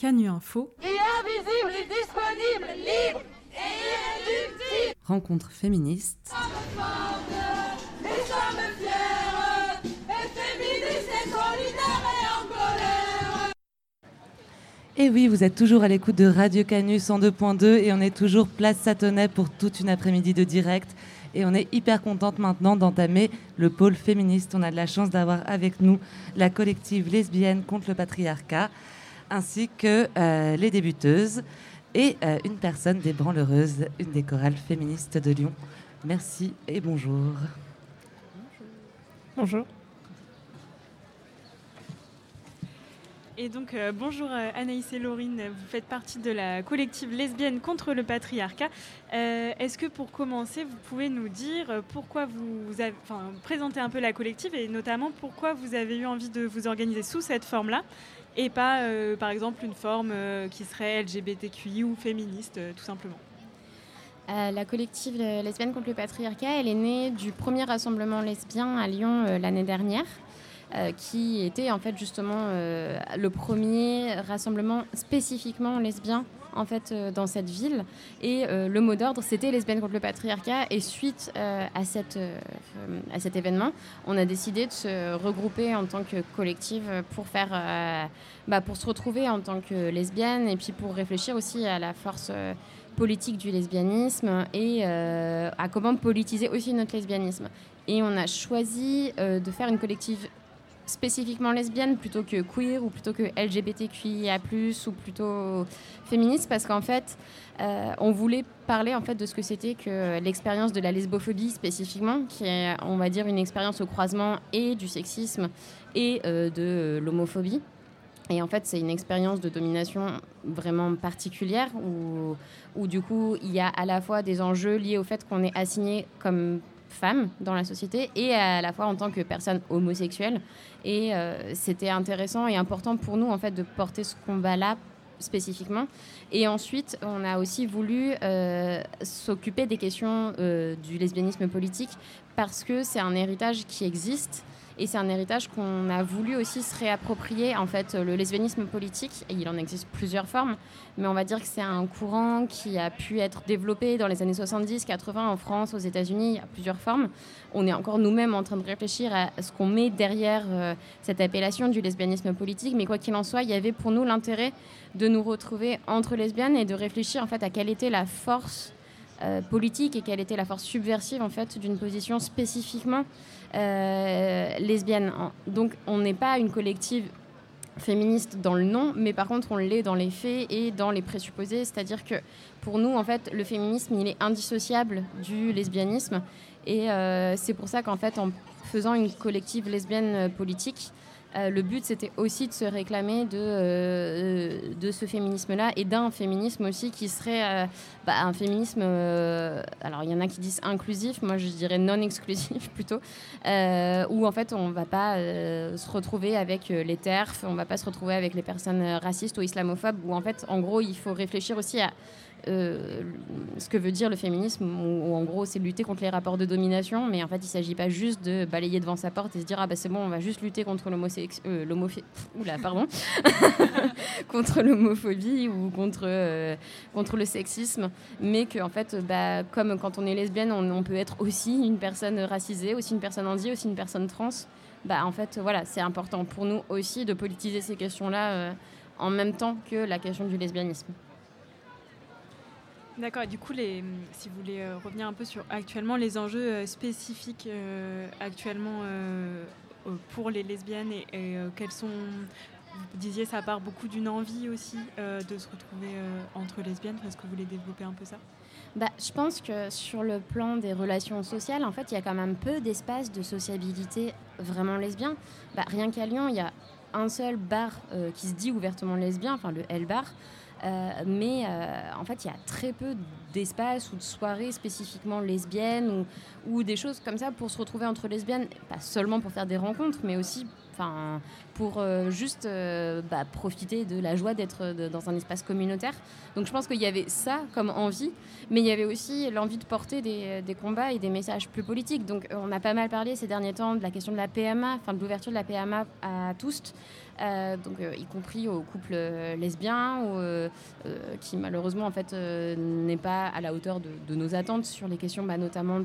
Canu Info. Invisible et disponible, libre et irréductible. Rencontre féministe. Et oui, vous êtes toujours à l'écoute de Radio Canu 102.2 et on est toujours place Satonnet pour toute une après-midi de direct. Et on est hyper contente maintenant d'entamer le pôle féministe. On a de la chance d'avoir avec nous la collective lesbienne contre le patriarcat, ainsi que les débuteuses et une personne des branleuses, une des chorales féministes de Lyon. Merci et bonjour. Bonjour. Et donc, bonjour Anaïs et Laurine, vous faites partie de la collective lesbienne contre le patriarcat. Est-ce que pour commencer, vous pouvez nous dire pourquoi vous avez, présenter un peu la collective et notamment pourquoi vous avez eu envie de vous organiser sous cette forme-là et pas, par exemple, une forme qui serait LGBTQI ou féministe, tout simplement. La collective lesbienne contre le patriarcat, elle est née du premier rassemblement lesbien à Lyon l'année dernière. Qui était en fait justement le premier rassemblement spécifiquement lesbien en fait dans cette ville et le mot d'ordre c'était lesbienne contre le patriarcat et suite à cet événement on a décidé de se regrouper en tant que collective pour faire pour se retrouver en tant que lesbienne et puis pour réfléchir aussi à la force politique du lesbianisme et à comment politiser aussi notre lesbianisme et on a choisi de faire une collective spécifiquement lesbienne plutôt que queer ou plutôt que LGBTQIA+, ou plutôt féministe parce qu'en fait on voulait parler en fait de ce que c'était que l'expérience de la lesbophobie spécifiquement qui est on va dire une expérience au croisement et du sexisme et de l'homophobie et en fait c'est une expérience de domination vraiment particulière où du coup il y a à la fois des enjeux liés au fait qu'on est assigné comme femme dans la société et à la fois en tant que personne homosexuelle et c'était intéressant et important pour nous en fait de porter ce combat-là spécifiquement et ensuite on a aussi voulu s'occuper des questions du lesbianisme politique parce que c'est un héritage qui existe et c'est un héritage qu'on a voulu aussi se réapproprier en fait le lesbianisme politique et il en existe plusieurs formes mais on va dire que c'est un courant qui a pu être développé dans les années 70-80 en France, aux États-Unis, il y a plusieurs formes. On est encore nous-mêmes en train de réfléchir à ce qu'on met derrière cette appellation du lesbianisme politique mais quoi qu'il en soit, il y avait pour nous l'intérêt de nous retrouver entre lesbiennes et de réfléchir en fait à quelle était la force politique et quelle était la force subversive en fait d'une position spécifiquement lesbienne. Donc on n'est pas une collective féministe dans le nom, mais par contre on l'est dans les faits et dans les présupposés, c'est-à-dire que pour nous en fait le féminisme il est indissociable du lesbianisme et c'est pour ça qu'en fait en faisant une collective lesbienne politique le but c'était aussi de se réclamer de ce féminisme-là et d'un féminisme aussi qui serait un féminisme, alors il y en a qui disent inclusif, moi je dirais non exclusif plutôt, où en fait on ne va pas se retrouver avec les TERF, on ne va pas se retrouver avec les personnes racistes ou islamophobes, où en fait en gros il faut réfléchir aussi à ce que veut dire le féminisme où en gros c'est lutter contre les rapports de domination mais en fait il ne s'agit pas juste de balayer devant sa porte et se dire c'est bon on va juste lutter contre contre l'homophobie ou contre le sexisme mais que en fait comme quand on est lesbienne on peut être aussi une personne racisée, aussi une personne handi, aussi une personne trans en fait voilà c'est important pour nous aussi de politiser ces questions là en même temps que la question du lesbianisme. D'accord, et du coup, si vous voulez revenir un peu sur actuellement les enjeux spécifiques actuellement pour les lesbiennes et quels sont, vous disiez ça part beaucoup d'une envie aussi de se retrouver entre lesbiennes, est-ce que vous voulez développer un peu ça ? Je pense que sur le plan des relations sociales, en fait, il y a quand même peu d'espace de sociabilité vraiment lesbien. Rien qu'à Lyon, il y a un seul bar qui se dit ouvertement lesbien, enfin le L-Bar. Mais en fait, il y a très peu d'espaces ou de soirées spécifiquement lesbiennes ou des choses comme ça pour se retrouver entre lesbiennes, pas seulement pour faire des rencontres, mais aussi pour juste profiter de la joie d'être dans un espace communautaire. Donc je pense qu'il y avait ça comme envie, mais il y avait aussi l'envie de porter des combats et des messages plus politiques. Donc on a pas mal parlé ces derniers temps de la question de la PMA, de l'ouverture de la PMA à tous, y compris aux couples lesbiens, qui malheureusement en fait n'est pas à la hauteur de nos attentes sur les questions notamment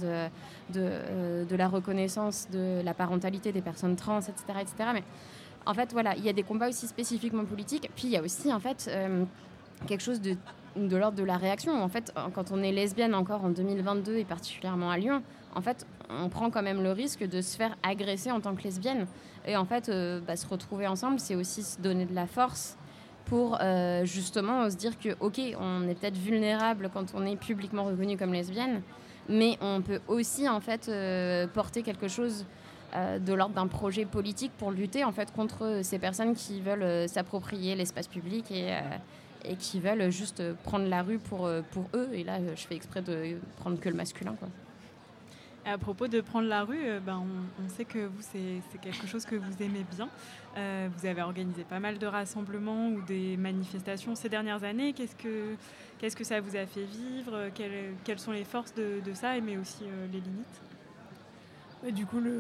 de la reconnaissance de la parentalité des personnes trans, etc. Mais en fait, voilà, il y a des combats aussi spécifiquement politiques. Puis il y a aussi en fait quelque chose de l'ordre de la réaction. En fait, quand on est lesbienne encore en 2022 et particulièrement à Lyon, en fait, on prend quand même le risque de se faire agresser en tant que lesbienne. Et en fait, se retrouver ensemble, c'est aussi se donner de la force pour justement se dire que, ok, on est peut-être vulnérable quand on est publiquement reconnu comme lesbienne, mais on peut aussi en fait porter quelque chose de l'ordre d'un projet politique pour lutter en fait contre ces personnes qui veulent s'approprier l'espace public et qui veulent juste prendre la rue pour eux. Et là, je fais exprès de prendre que le masculin, quoi. À propos de prendre la rue, on sait que vous, c'est quelque chose que vous aimez bien. Vous avez organisé pas mal de rassemblements ou des manifestations ces dernières années. Qu'est-ce que ça vous a fait vivre ? Quelles sont les forces de ça, mais aussi les limites ? Et du coup,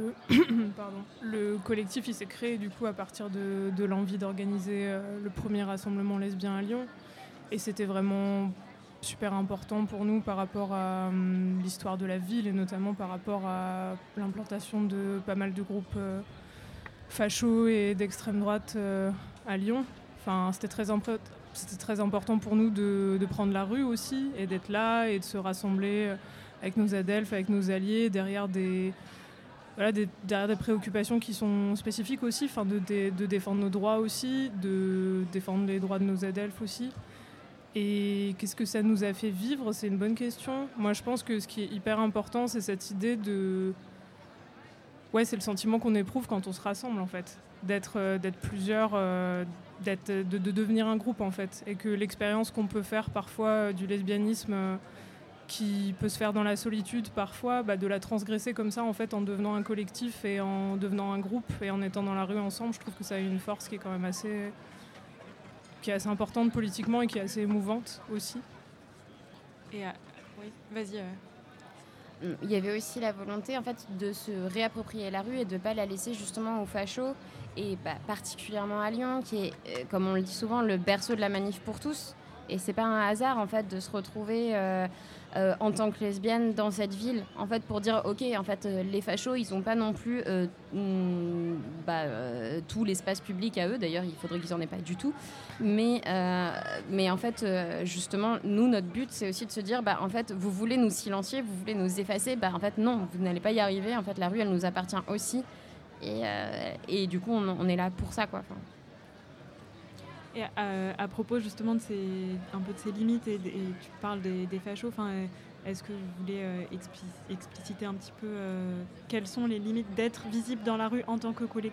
le collectif il s'est créé du coup, à partir de l'envie d'organiser le premier rassemblement lesbien à Lyon. Et c'était vraiment super important pour nous par rapport à l'histoire de la ville et notamment par rapport à l'implantation de pas mal de groupes fachos et d'extrême droite à Lyon. Enfin, c'était très important pour nous de prendre la rue aussi et d'être là et de se rassembler avec nos adelphes, avec nos alliés, derrière des préoccupations qui sont spécifiques aussi, de défendre nos droits aussi, de défendre les droits de nos adelphes aussi. Et qu'est-ce que ça nous a fait vivre ? C'est une bonne question. Moi, je pense que ce qui est hyper important, c'est cette idée de... Ouais, c'est le sentiment qu'on éprouve quand on se rassemble, en fait. D'être plusieurs, de devenir un groupe, en fait. Et que l'expérience qu'on peut faire parfois du lesbianisme... qui peut se faire dans la solitude parfois, de la transgresser comme ça en fait en devenant un collectif et en devenant un groupe et en étant dans la rue ensemble, je trouve que ça a une force qui est quand même assez importante politiquement et qui est assez émouvante aussi. Et oui, vas-y. Il y avait aussi la volonté en fait de se réapproprier la rue et de ne pas la laisser justement aux fachos et particulièrement à Lyon qui est, comme on le dit souvent, le berceau de la manif pour tous. Et c'est pas un hasard en fait de se retrouver en tant que lesbienne dans cette ville en fait pour dire ok en fait les fachos ils ont pas non plus tout l'espace public à eux, d'ailleurs il faudrait qu'ils en aient pas du tout, mais en fait justement nous notre but c'est aussi de se dire en fait vous voulez nous silencier, vous voulez nous effacer, en fait non, vous n'allez pas y arriver, en fait la rue elle nous appartient aussi et du coup on est là pour ça quoi. Et à propos justement de un peu de ces limites et tu parles des fachos, est-ce que vous voulez expliciter un petit peu quelles sont les limites d'être visible dans la rue en tant que collectif ?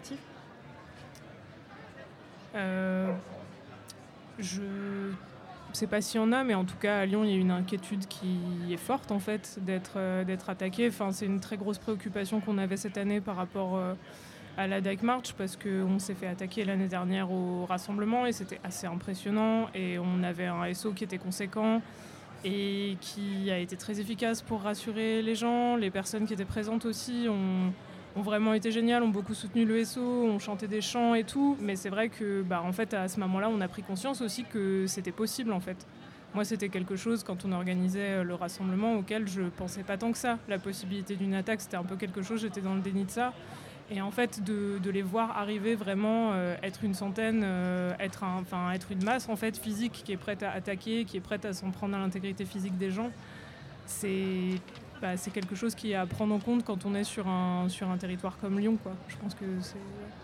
Je sais pas s'il y en a, mais en tout cas à Lyon il y a une inquiétude qui est forte en fait d'être attaqué. C'est une très grosse préoccupation qu'on avait cette année par rapport à la Dyke March parce qu'on s'est fait attaquer l'année dernière au rassemblement et c'était assez impressionnant et on avait un SO qui était conséquent et qui a été très efficace pour rassurer les gens. Les personnes qui étaient présentes aussi ont vraiment été géniales, ont beaucoup soutenu le SO, ont chanté des chants et tout, mais c'est vrai que en fait à ce moment-là on a pris conscience aussi que c'était possible en fait. Moi c'était quelque chose quand on organisait le rassemblement auquel je pensais pas tant que ça. La possibilité d'une attaque c'était un peu quelque chose, j'étais dans le déni de ça. Et en fait, de les voir arriver vraiment, être une centaine, être une masse en fait, physique qui est prête à attaquer, qui est prête à s'en prendre à l'intégrité physique des gens, c'est quelque chose qui est à prendre en compte quand on est sur un territoire comme Lyon, quoi. Je pense que c'est...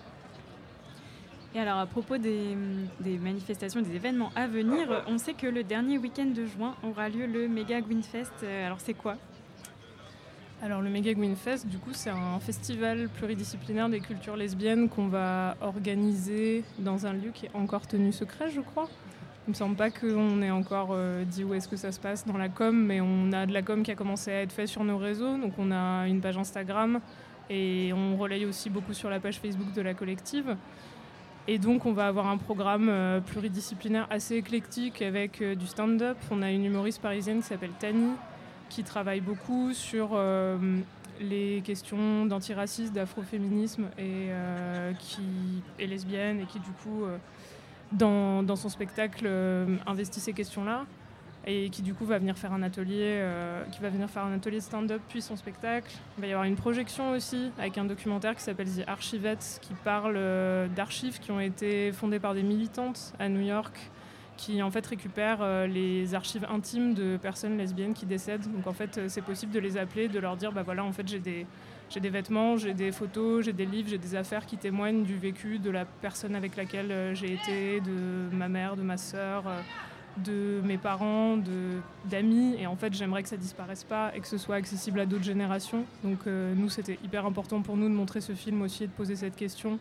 Et alors, à propos des manifestations, des événements à venir, on sait que le dernier week-end de juin aura lieu le Méga Gwynfest. Alors, c'est quoi ? Alors le Méga Gwynfest, du coup, c'est un festival pluridisciplinaire des cultures lesbiennes qu'on va organiser dans un lieu qui est encore tenu secret, je crois. Il me semble pas qu'on ait encore dit où est-ce que ça se passe dans la com, mais on a de la com qui a commencé à être faite sur nos réseaux. Donc on a une page Instagram Et on relaye aussi beaucoup sur la page Facebook de la collective. Et donc on va avoir un programme pluridisciplinaire assez éclectique avec du stand-up. On a une humoriste parisienne qui s'appelle Tani, qui travaille beaucoup sur les questions d'antiracisme, d'afroféminisme et qui est lesbienne et qui du coup dans son spectacle investit ces questions-là et qui du coup va venir faire un atelier de stand-up puis son spectacle. Il va y avoir une projection aussi avec un documentaire qui s'appelle The Archivettes qui parle d'archives qui ont été fondées par des militantes à New York qui en fait récupèrent les archives intimes de personnes lesbiennes qui décèdent. Donc en fait c'est possible de les appeler, de leur dire bah voilà en fait j'ai des vêtements, j'ai des photos, j'ai des livres, j'ai des affaires qui témoignent du vécu de la personne avec laquelle j'ai été, de ma mère, de ma sœur, de mes parents, d'amis. Et en fait j'aimerais que ça disparaisse pas et que ce soit accessible à d'autres générations. Donc nous c'était hyper important pour nous de montrer ce film aussi et de poser cette question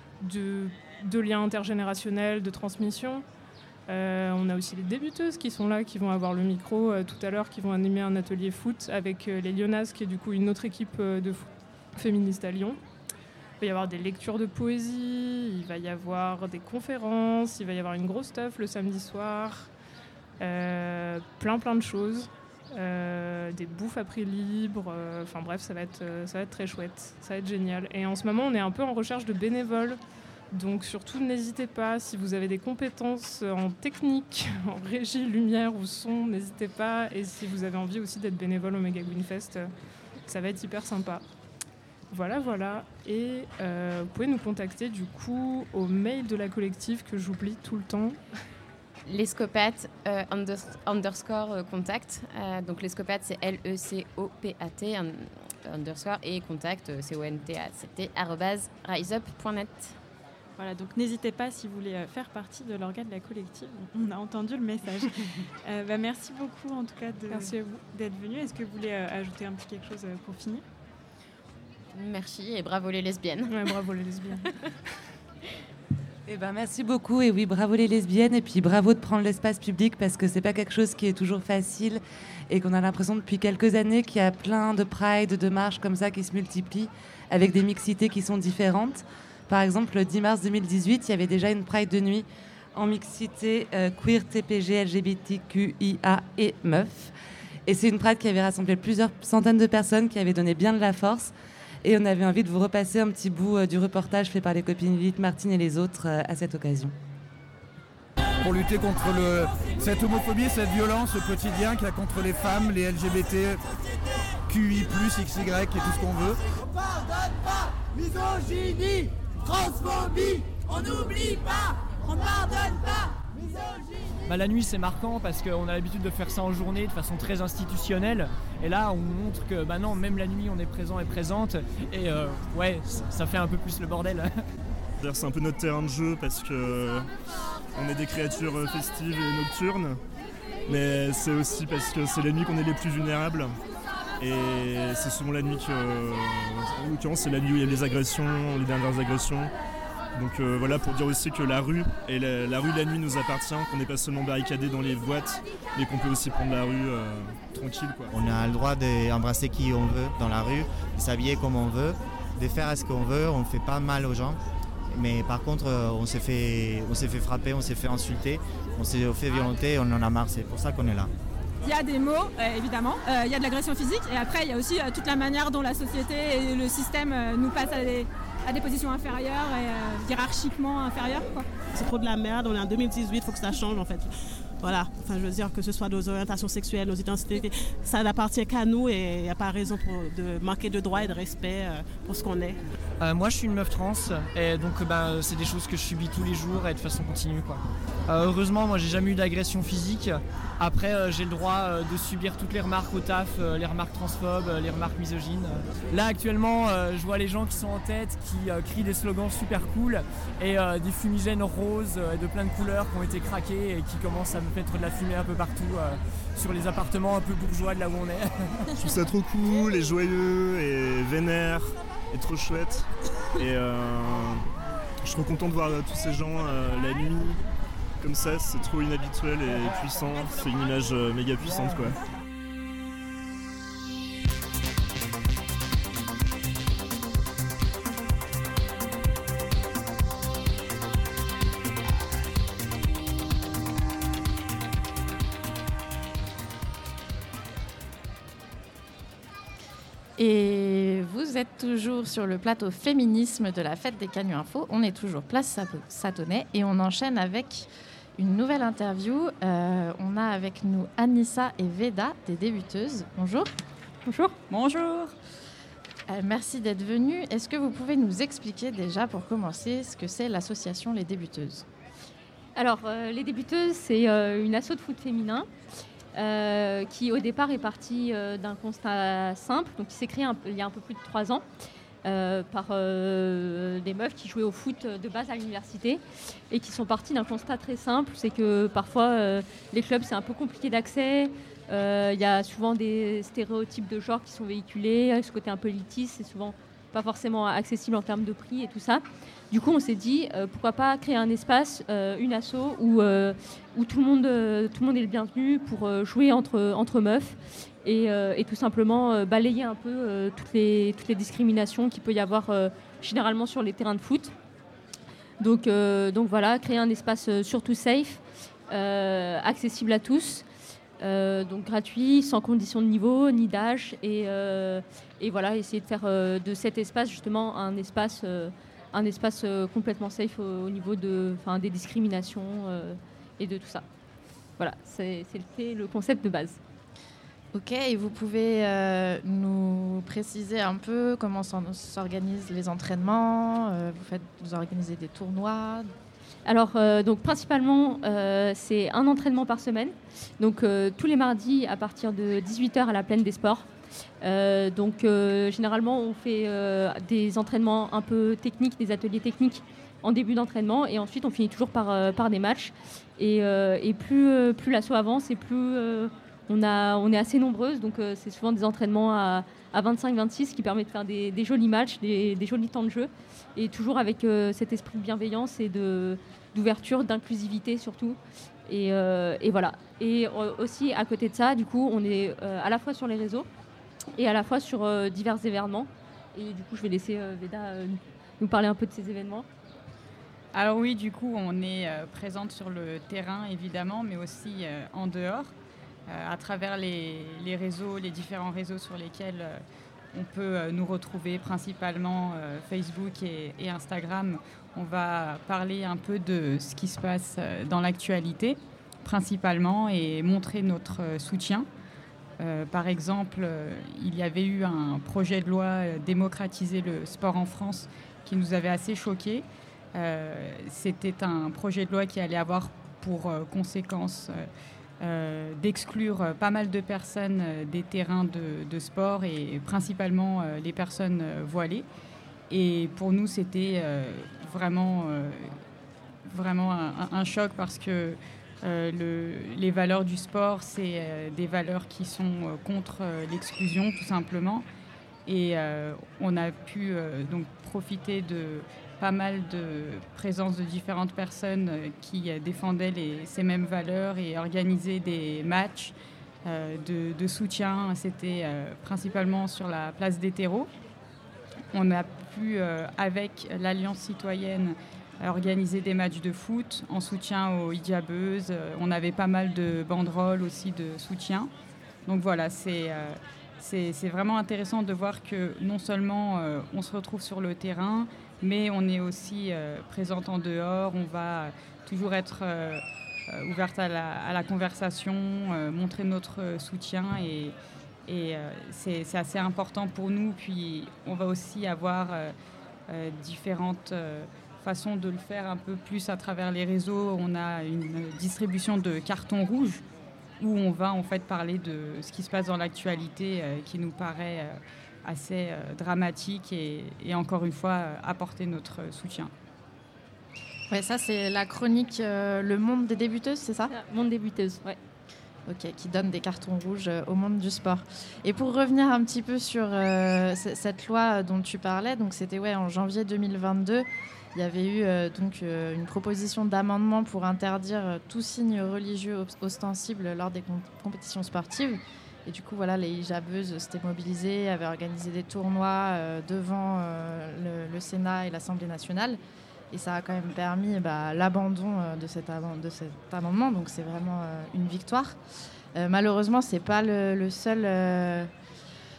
de lien intergénérationnel, de transmission. On a aussi les débuteuses qui sont là, qui vont avoir le micro tout à l'heure, qui vont animer un atelier foot avec les Lyonnaises, qui est du coup une autre équipe de foot féministe à Lyon. Il va y avoir des lectures de poésie, il va y avoir des conférences, il va y avoir une grosse teuf le samedi soir, plein de choses, des bouffes à prix libre, enfin bref, ça va être très chouette, ça va être génial. Et en ce moment, on est un peu en recherche de bénévoles. Donc surtout, n'hésitez pas, si vous avez des compétences en technique, en régie, lumière ou son, n'hésitez pas. Et si vous avez envie aussi d'être bénévole au Mega Greenfest, ça va être hyper sympa. Voilà. Et vous pouvez nous contacter du coup au mail de la collective que j'oublie tout le temps. Lescopat _ contact. Donc Lescopat c'est LECOPAT underscore et contact CONTACT @riseup.net. Voilà, donc n'hésitez pas si vous voulez faire partie de l'organe de la collective. On a entendu le message. Merci beaucoup en tout cas merci à vous d'être venu. Est-ce que vous voulez ajouter un petit quelque chose pour finir ? Merci et bravo les lesbiennes. Ouais, bravo les lesbiennes. Eh ben, merci beaucoup et oui, bravo les lesbiennes et puis bravo de prendre l'espace public parce que c'est pas quelque chose qui est toujours facile et qu'on a l'impression depuis quelques années qu'il y a plein de pride, de marches comme ça qui se multiplient avec des mixités qui sont différentes. Par exemple, le 10 mars 2018, il y avait déjà une pride de nuit en mixité queer, TPG, LGBTQIA et meufs. Et c'est une pride qui avait rassemblé plusieurs centaines de personnes qui avaient donné bien de la force. Et on avait envie de vous repasser un petit bout du reportage fait par les copines Lilith, Martine et les autres à cette occasion. Pour lutter contre cette homophobie, cette violence au quotidien qu'il y a contre les femmes, les LGBT, QI+, XY et tout ce qu'on veut. On pardonne pas, misogynie, transphobie, on n'oublie pas, on pardonne pas, misogynie. La nuit c'est marquant parce qu'on a l'habitude de faire ça en journée de façon très institutionnelle et là on montre que non, même la nuit on est présent et présente et ouais ça fait un peu plus le bordel. C'est un peu notre terrain de jeu parce que on est des créatures festives et nocturnes, mais c'est aussi parce que c'est la nuit qu'on est les plus vulnérables et c'est souvent la nuit en l'occurrence c'est la nuit où il y a les agressions, les dernières agressions. Donc voilà, pour dire aussi que la rue et la rue la nuit nous appartient, qu'on n'est pas seulement barricadé dans les boîtes, mais qu'on peut aussi prendre la rue tranquille, quoi. On a le droit d'embrasser qui on veut dans la rue, de s'habiller comme on veut, de faire ce qu'on veut, on ne fait pas mal aux gens. Mais par contre, on s'est fait frapper, on s'est fait insulter, on s'est fait violenter, on en a marre, c'est pour ça qu'on est là. Il y a des mots, évidemment, il y a de l'agression physique et après il y a aussi toute la manière dont la société et le système nous passent à des positions inférieures et hiérarchiquement inférieures, quoi. C'est trop de la merde, on est en 2018, il faut que ça change en fait. Voilà, enfin je veux dire que ce soit nos orientations sexuelles, nos identités, ça n'appartient qu'à nous et il n'y a pas raison de manquer de droits et de respect pour ce qu'on est. Moi je suis une meuf trans et donc c'est des choses que je subis tous les jours et de façon continue, quoi. Heureusement moi j'ai jamais eu d'agression physique. Après j'ai le droit de subir toutes les remarques au taf, les remarques transphobes, les remarques misogynes. Là actuellement je vois les gens qui sont en tête, qui crient des slogans super cool et des fumigènes roses de plein de couleurs qui ont été craqués et qui commencent à me mettre de la fumée un peu partout sur les appartements un peu bourgeois de là où on est. Je trouve ça trop cool et joyeux et vénère et trop chouette. Et je suis trop content de voir tous ces gens la nuit comme ça, c'est trop inhabituel et puissant. C'est une image méga puissante, quoi. Et vous êtes toujours sur le plateau féminisme de la fête des Canuts Info. On est toujours place Satonnet et on enchaîne avec une nouvelle interview. On a avec nous Anissa et Veda, des débuteuses. Bonjour. Bonjour. Bonjour. Merci d'être venus. Est-ce que vous pouvez nous expliquer déjà, pour commencer, ce que c'est l'association Les Débuteuses ? Alors, Les Débuteuses, c'est une asso de foot féminin qui, au départ, est partie d'un constat simple, donc qui s'est créé il y a un peu plus de 3 ans par des meufs qui jouaient au foot de base à l'université et qui sont parties d'un constat très simple, c'est que parfois, les clubs, c'est un peu compliqué d'accès. Il y a souvent des stéréotypes de genre qui sont véhiculés, ce côté un peu élitiste, c'est souvent pas forcément accessible en termes de prix et tout ça. Du coup, on s'est dit, pourquoi pas créer un espace, une asso où tout le monde est le bienvenu pour jouer entre meufs et tout simplement balayer un peu toutes les discriminations qu'il peut y avoir généralement sur les terrains de foot. Donc voilà, créer un espace surtout safe, accessible à tous, donc gratuit, sans condition de niveau ni d'âge, et voilà, essayer de faire de cet espace justement un espace complètement safe au niveau des discriminations et de tout ça. Voilà, c'est le concept de base. Ok, et vous pouvez nous préciser un peu comment s'organisent les entraînements, vous organisez des tournois? Alors, donc principalement, c'est un entraînement par semaine. Donc, tous les mardis à partir de 18h à la Plaine des Sports. Généralement, on fait des entraînements un peu techniques, des ateliers techniques en début d'entraînement, et ensuite on finit toujours par des matchs. Et plus l'asso avance, et plus on est assez nombreuses. Donc, c'est souvent des entraînements à 25-26 qui permettent de faire des jolis matchs, des jolis temps de jeu, et toujours avec cet esprit de bienveillance et d'ouverture, d'inclusivité surtout. Et voilà. Et aussi, à côté de ça, du coup, on est à la fois sur les réseaux et à la fois sur divers événements. Et du coup, je vais laisser Veda nous parler un peu de ces événements. Alors oui, du coup, on est présente sur le terrain, évidemment, mais aussi en dehors, à travers les réseaux, les différents réseaux sur lesquels on peut nous retrouver, principalement Facebook et Instagram. On va parler un peu de ce qui se passe dans l'actualité, principalement, et montrer notre soutien. Par exemple, il y avait eu un projet de loi démocratiser le sport en France qui nous avait assez choqués. C'était un projet de loi qui allait avoir pour conséquence d'exclure pas mal de personnes des terrains de sport, et principalement les personnes voilées. Et pour nous, c'était vraiment un choc, parce que les valeurs du sport, c'est des valeurs qui sont contre l'exclusion, tout simplement. Et on a pu donc profiter de pas mal de présence de différentes personnes qui défendaient ces mêmes valeurs et organiser des matchs de soutien. C'était principalement sur la place des terreaux. On a pu, avec l'Alliance citoyenne, organiser des matchs de foot en soutien aux hijabeuses. On avait pas mal de banderoles aussi de soutien. Donc voilà, c'est vraiment intéressant de voir que non seulement on se retrouve sur le terrain, mais on est aussi présente en dehors. On va toujours être ouverte à la conversation, montrer notre soutien, et c'est assez important pour nous. Puis on va aussi avoir différentes façons de le faire un peu plus à travers les réseaux. On a une distribution de cartons rouges où on va en fait parler de ce qui se passe dans l'actualité qui nous paraît assez dramatique, et encore une fois apporter notre soutien. Ouais, ça c'est la chronique Le Monde des débuteuses, c'est ça ? Monde débuteuses, ouais. Ok, qui donne des cartons rouges au monde du sport. Et pour revenir un petit peu sur cette loi dont tu parlais, donc c'était en janvier 2022, il y avait eu une proposition d'amendement pour interdire tout signe religieux ostensible lors des compétitions sportives. Et du coup, voilà, les hijabeuses s'étaient mobilisées, avaient organisé des tournois devant le Sénat et l'Assemblée nationale. Et ça a quand même permis l'abandon de cet amendement. Donc c'est vraiment une victoire. Malheureusement, ce n'est pas le seul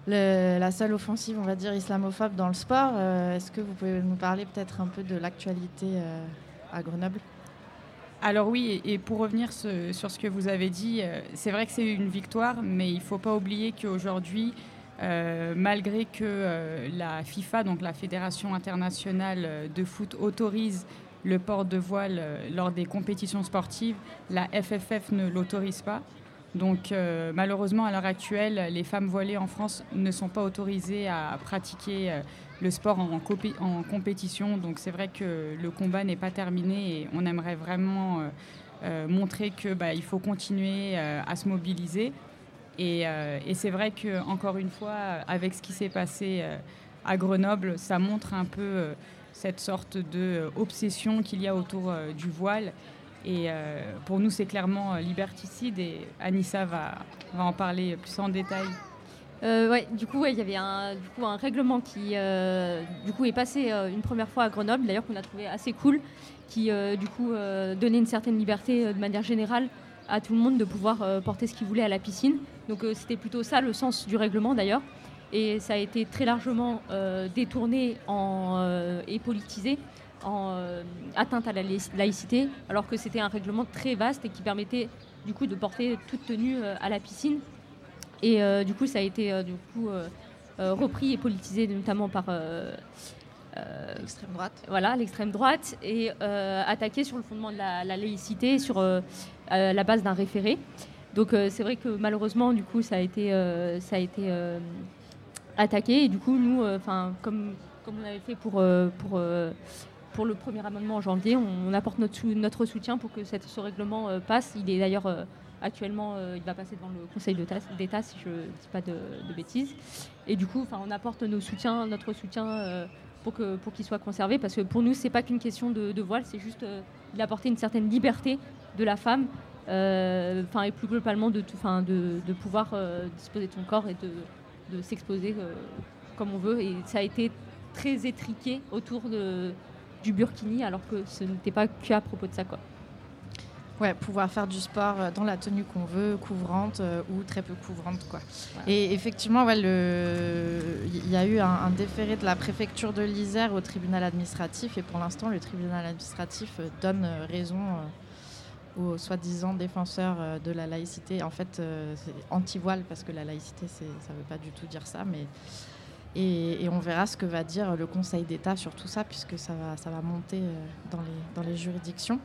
la seule offensive, on va dire, islamophobe dans le sport. Est-ce que vous pouvez nous parler peut-être un peu de l'actualité à Grenoble ? Alors oui, et pour revenir sur ce que vous avez dit, c'est vrai que c'est une victoire, mais il ne faut pas oublier qu'aujourd'hui, malgré que la FIFA, donc la Fédération internationale de foot, autorise le port de voile lors des compétitions sportives, la FFF ne l'autorise pas. Donc malheureusement, à l'heure actuelle, les femmes voilées en France ne sont pas autorisées à pratiquer le sport en compétition. Donc c'est vrai que le combat n'est pas terminé et on aimerait vraiment montrer qu'il faut continuer à se mobiliser. Et c'est vrai qu'encore une fois, avec ce qui s'est passé à Grenoble, ça montre un peu cette sorte d'obsession qu'il y a autour du voile. Et pour nous, c'est clairement liberticide et Anissa va en parler plus en détail. Du coup, il y avait un règlement qui est passé une première fois à Grenoble, d'ailleurs qu'on a trouvé assez cool, qui donnait une certaine liberté de manière générale à tout le monde de pouvoir porter ce qu'il voulait à la piscine. Donc c'était plutôt ça le sens du règlement d'ailleurs. Et ça a été très largement détourné et politisé en atteinte à la laïcité, alors que c'était un règlement très vaste et qui permettait du coup de porter toute tenue à la piscine. Et du coup, ça a été repris et politisé notamment par l'extrême droite. Voilà, l'extrême droite, et attaqué sur le fondement de la laïcité, sur la base d'un référé. Donc c'est vrai que malheureusement, du coup, ça a été attaqué. Et du coup, nous, comme on avait fait pour le premier amendement en janvier, on apporte notre soutien pour que ce règlement passe. Il est d'ailleurs actuellement, il va passer devant le Conseil d'État, si je ne dis pas de bêtises. Et du coup, on apporte notre soutien pour qu'il soit conservé, parce que pour nous, c'est pas qu'une question de voile, c'est juste d'apporter une certaine liberté de la femme, et plus globalement de pouvoir disposer de son corps et de s'exposer comme on veut. Et ça a été très étriqué autour du burkini, alors que ce n'était pas qu'à propos de ça, quoi. Ouais, pouvoir faire du sport dans la tenue qu'on veut, couvrante ou très peu couvrante, quoi. Ouais. Et effectivement, il y a eu un déféré de la préfecture de l'Isère au tribunal administratif, et pour l'instant, le tribunal administratif donne raison aux soi-disant défenseurs de la laïcité. En fait, c'est anti-voile, parce que la laïcité, ça ne veut pas du tout dire ça, mais... Et on verra ce que va dire le Conseil d'État sur tout ça, puisque ça va monter dans les juridictions.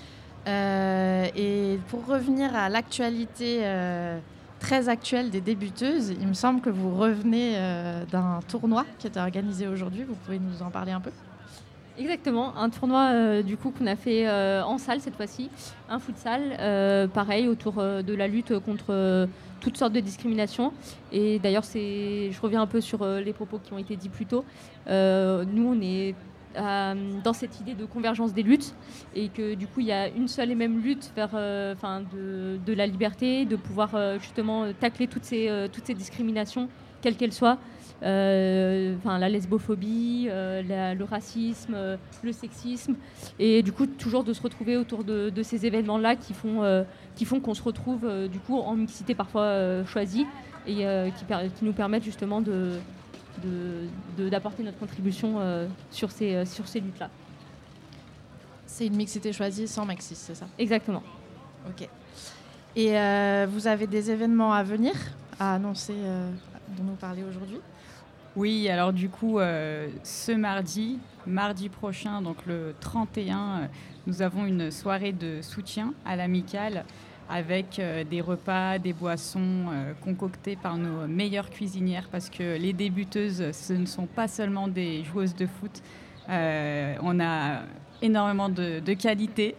Et pour revenir à l'actualité très actuelle des débuteuses, il me semble que vous revenez d'un tournoi qui était organisé aujourd'hui. Vous pouvez nous en parler un peu ? Exactement, un tournoi du coup qu'on a fait en salle cette fois-ci, un futsal, pareil, autour de la lutte contre toutes sortes de discriminations. Et d'ailleurs, je reviens un peu sur les propos qui ont été dits plus tôt. Nous, on est dans cette idée de convergence des luttes, et que du coup, il y a une seule et même lutte vers de la liberté, de pouvoir justement tacler toutes ces discriminations, quelles qu'elles soient. La lesbophobie, le racisme, le sexisme, et du coup toujours de se retrouver autour de ces événements-là qui font qu'on se retrouve du coup en mixité parfois choisie, et qui nous permettent justement d'apporter notre contribution sur ces luttes-là. C'est une mixité choisie sans mixisme, c'est ça ? Exactement. Ok. Et vous avez des événements à venir à annoncer, dont nous parler aujourd'hui ? Oui, alors du coup, ce mardi prochain, donc le 31, nous avons une soirée de soutien à l'amicale, avec des repas, des boissons concoctés par nos meilleures cuisinières, parce que les débuteuses, ce ne sont pas seulement des joueuses de foot. On a énormément de qualités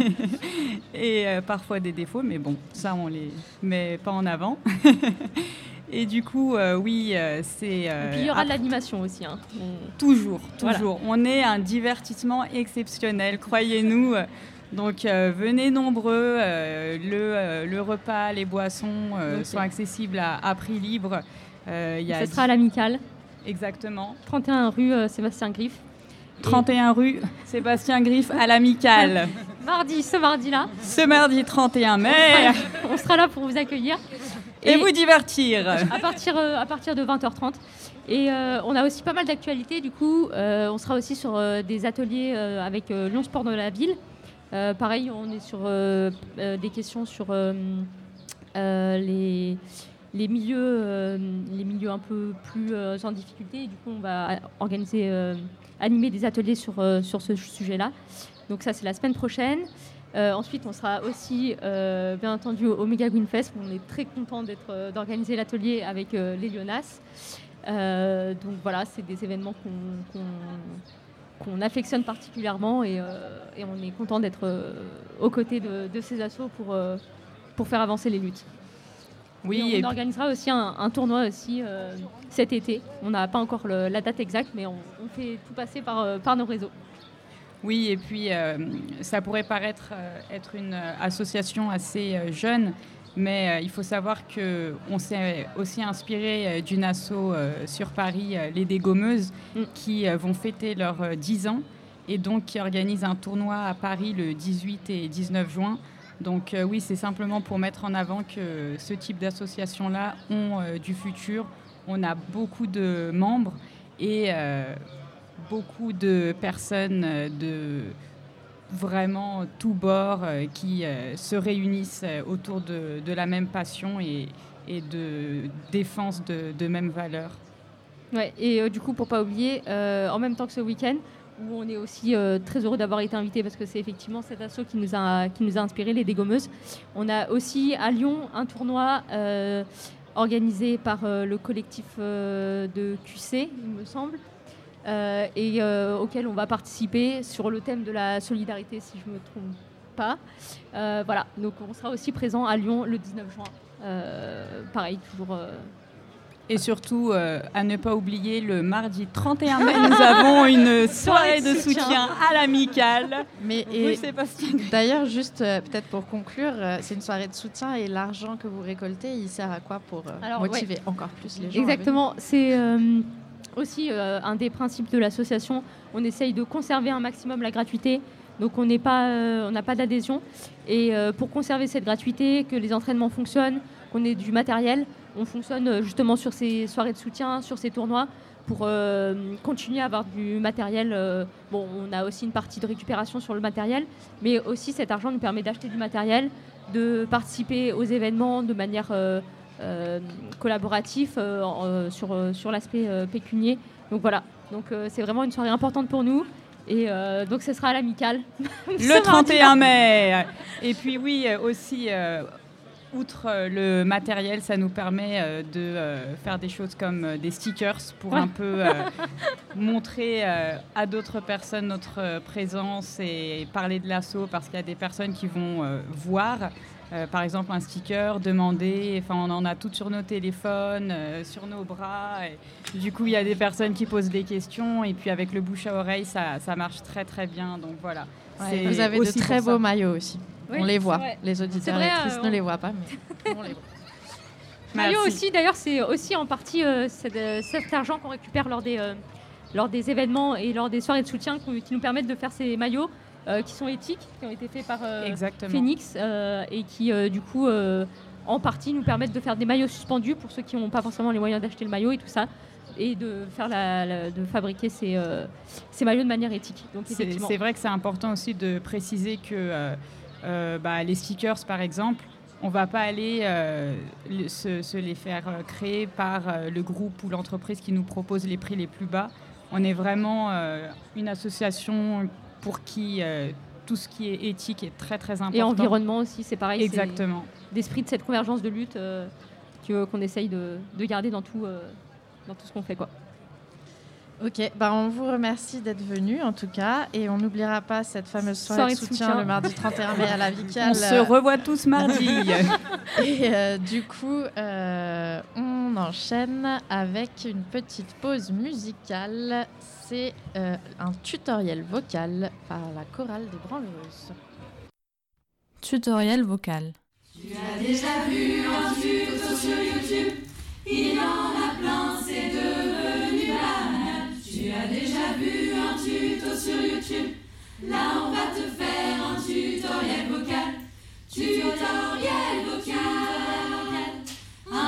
et parfois des défauts, mais bon, ça on les met pas en avant. Et du coup, c'est... Et puis il y aura de l'animation aussi. Hein. Toujours. Voilà. On est un divertissement exceptionnel, croyez-nous. Donc venez nombreux, le repas, les boissons sont accessibles à prix libre. Ça sera à l'amicale. Exactement. 31 rue Sébastien Griffe. 31 rue Sébastien Griffe à l'amicale. Ce mardi-là. Ce mardi 31 mai. On sera là pour vous accueillir. et vous divertir. À partir de 20h30. Et on a aussi pas mal d'actualités. Du coup, on sera aussi sur des ateliers avec Lyon Sport de la ville. Pareil, on est sur des questions sur les milieux un peu plus en difficulté. Et du coup, on va animer des ateliers sur ce sujet-là. Donc ça, c'est la semaine prochaine. Ensuite, on sera aussi, bien entendu, au Omega Green Fest. On est très content d'organiser l'atelier avec les Lyonnas. Donc voilà, c'est des événements qu'on affectionne particulièrement et on est content d'être aux côtés de ces assos pour faire avancer les luttes. Oui, on organisera aussi un tournoi aussi cet été. On n'a pas encore la date exacte, mais on fait tout passer par nos réseaux. Oui, et puis ça pourrait paraître être une association assez jeune, mais il faut savoir qu'on s'est aussi inspiré d'une asso sur Paris, les Dégommeuses, qui vont fêter leurs 10 ans et donc qui organisent un tournoi à Paris le 18 et 19 juin. Donc oui, c'est simplement pour mettre en avant que ce type d'associations-là ont du futur. On a beaucoup de membres et beaucoup de personnes de vraiment tous bords qui se réunissent autour de la même passion et de défense de mêmes valeurs. Ouais, et du coup, pour ne pas oublier, en même temps que ce week-end, où on est aussi très heureux d'avoir été invité parce que c'est effectivement cet asso qui nous a inspiré, les Dégommeuses. On a aussi à Lyon un tournoi organisé par le collectif de QC, il me semble, et auquel on va participer sur le thème de la solidarité, si je ne me trompe pas. Voilà, donc on sera aussi présent à Lyon le 19 juin. Pareil, toujours... Et surtout, à ne pas oublier, le mardi 31 mai, nous avons une soirée de soutien à l'amicale. Mais oui, Sébastien. D'ailleurs, juste peut-être pour conclure, c'est une soirée de soutien et l'argent que vous récoltez, il sert à quoi pour motiver encore plus les gens? Exactement, c'est aussi un des principes de l'association. On essaye de conserver un maximum la gratuité. Donc on n'a pas d'adhésion. Et pour conserver cette gratuité, que les entraînements fonctionnent, qu'on ait du matériel, on fonctionne justement sur ces soirées de soutien, sur ces tournois, pour continuer à avoir du matériel. Bon, on a aussi une partie de récupération sur le matériel, mais aussi cet argent nous permet d'acheter du matériel, de participer aux événements de manière collaborative sur l'aspect pécunier. Donc voilà, donc, c'est vraiment une soirée importante pour nous. Et donc ce sera à l'amicale. Le 31 mai. Et puis oui, aussi... outre le matériel, ça nous permet de faire des choses comme des stickers pour un peu montrer à d'autres personnes notre présence et parler de l'asso, parce qu'il y a des personnes qui vont voir, par exemple, un sticker, demander, enfin on en a toutes sur nos téléphones, sur nos bras. Et du coup, il y a des personnes qui posent des questions et puis avec le bouche à oreille, ça marche très très bien. Donc voilà. Ouais, vous avez de très beaux maillots aussi. Oui, on les voit. vrai. Les auditeurs et actrices ne les voient pas, mais on les voit. Maillot aussi, d'ailleurs, c'est aussi en partie cet argent qu'on récupère lors des événements et lors des soirées de soutien qui nous permettent de faire ces maillots qui sont éthiques, qui ont été faits par Phoenix et qui, du coup, en partie nous permettent de faire des maillots suspendus pour ceux qui n'ont pas forcément les moyens d'acheter le maillot et tout ça, et de faire de fabriquer ces maillots de manière éthique. Donc, c'est vrai que c'est important aussi de préciser que les stickers, par exemple, on ne va pas aller se les faire créer par le groupe ou l'entreprise qui nous propose les prix les plus bas. On est vraiment une association pour qui tout ce qui est éthique est très très important. Et environnement aussi, c'est pareil. Exactement. D'esprit de cette convergence de lutte qu'on essaye de garder dans tout ce qu'on fait, quoi. Ok, on vous remercie d'être venu en tout cas, et on n'oubliera pas cette fameuse soirée de soutien le mardi 31 mai à la Vicale. On se revoit tous mardi. Et du coup, on enchaîne avec une petite pause musicale. C'est un tutoriel vocal par la chorale des Branleuses. Tutoriel vocal. Tu as déjà vu un tuto sur YouTube? Il en a plein, c'est devenu banal. Tu as déjà vu un tuto sur YouTube? Là, on va te faire un tutoriel vocal. Tutoriel vocal.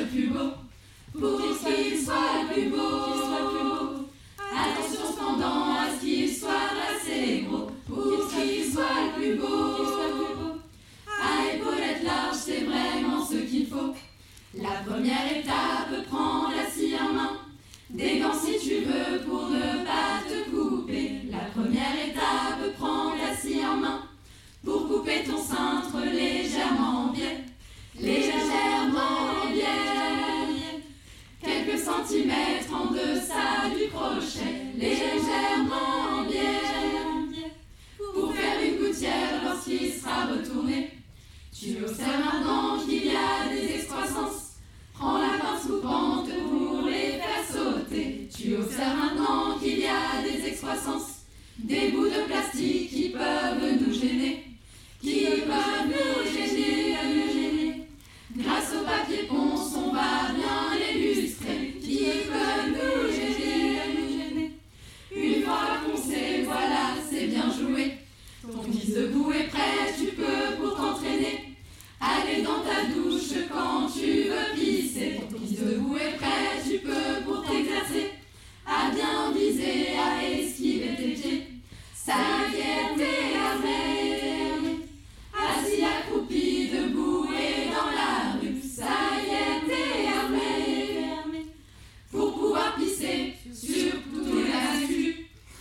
plus beau. Pour qu'il soit le plus beau. Attention cependant à ce qu'il soit assez gros. Pour qu'il soit le plus beau. À épaulettes larges, c'est vraiment ce qu'il faut. La première étape, prends la scie en main. Des gants si tu veux pour ne pas te couper. La première étape, prends la scie en main. Pour couper ton cintre légèrement en biais. Légèrement en biais. Quelques centimètres en deçà du crochet. Légèrement en biais. Pour faire une gouttière lorsqu'il sera retourné. Tu observes maintenant qu'il y a des excroissances. Prends la pince coupante pour les faire sauter. Tu observes maintenant qu'il y a des excroissances. Des bouts de plastique qui peuvent nous gêner. Qui peuvent nous gêner. Grâce au papier ponce, on va bien l'illustrer. Qui peuvent nous gêner. Une fois poncé, voilà, c'est bien joué. Ton fils debout est prêt, tu peux pour t'entraîner. Aller dans ta douche quand tu veux pisser. Ton fils debout est prêt, tu peux pour t'exercer. À bien viser, à esquiver tes pieds. Ça y est, t'es armé. Assis accroupi, debout et dans la rue. Ça y est, t'es armé. Pour pouvoir pisser sur tous les astuces.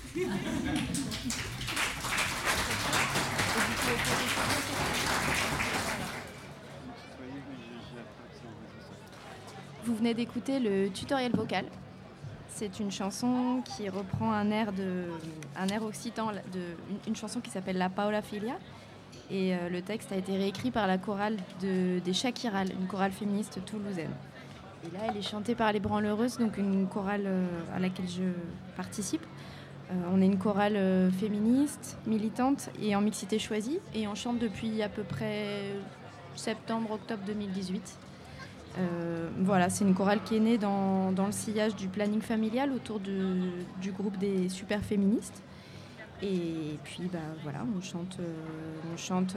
Vous venez d'écouter le tutoriel vocal. C'est une chanson qui reprend un air occitan, une chanson qui s'appelle La Paola Filia. Et le texte a été réécrit par la chorale des Chakirales, une chorale féministe toulousaine. Et là, elle est chantée par les Branlheureuses, donc une chorale à laquelle je participe. On est une chorale féministe, militante et en mixité choisie. Et on chante depuis à peu près septembre-octobre 2018. Voilà, c'est une chorale qui est née dans le sillage du planning familial autour du groupe des super féministes. Et puis voilà, on chante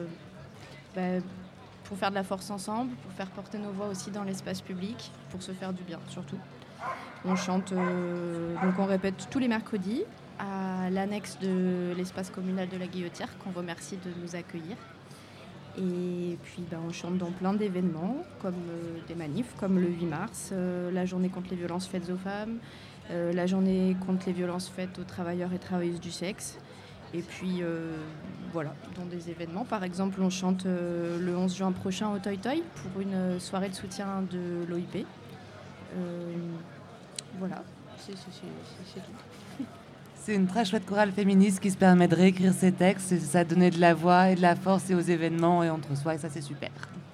pour faire de la force ensemble, pour faire porter nos voix aussi dans l'espace public, pour se faire du bien surtout. On chante, donc on répète tous les mercredis à l'annexe de l'espace communal de la Guillotière, qu'on remercie de nous accueillir. Et puis on chante dans plein d'événements, comme des manifs, comme le 8 mars, la journée contre les violences faites aux femmes, la journée contre les violences faites aux travailleurs et travailleuses du sexe. Et puis voilà, dans des événements. Par exemple, on chante le 11 juin prochain au Toy Toy pour une soirée de soutien de l'OIP. Voilà, c'est tout. C'est une très chouette chorale féministe qui se permet de réécrire ses textes, et ça donne de la voix et de la force et aux événements et entre soi, et ça c'est super.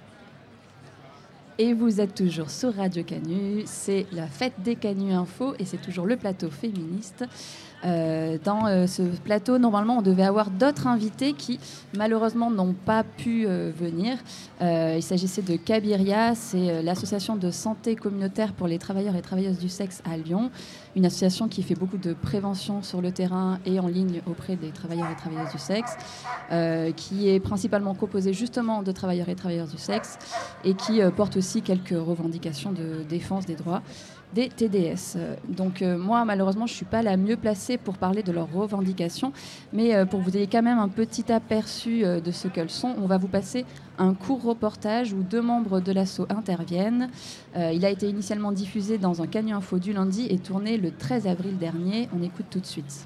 Et vous êtes toujours sur Radio Canu, c'est la fête des Canu Info et c'est toujours le plateau féministe. Dans ce plateau, normalement, on devait avoir d'autres invités qui, malheureusement, n'ont pas pu venir. Il s'agissait de Cabiria, c'est l'association de santé communautaire pour les travailleurs et travailleuses du sexe à Lyon, une association qui fait beaucoup de prévention sur le terrain et en ligne auprès des travailleurs et travailleuses du sexe, qui est principalement composée justement de travailleurs et travailleuses du sexe et qui porte aussi quelques revendications de défense des droits des TDS. Donc moi, malheureusement, je ne suis pas la mieux placée pour parler de leurs revendications, mais pour que vous ayez quand même un petit aperçu de ce qu'elles sont, on va vous passer un court reportage où 2 membres de l'asso interviennent. Il a été initialement diffusé dans un Canu Info du lundi et tourné le 13 avril dernier. On écoute tout de suite.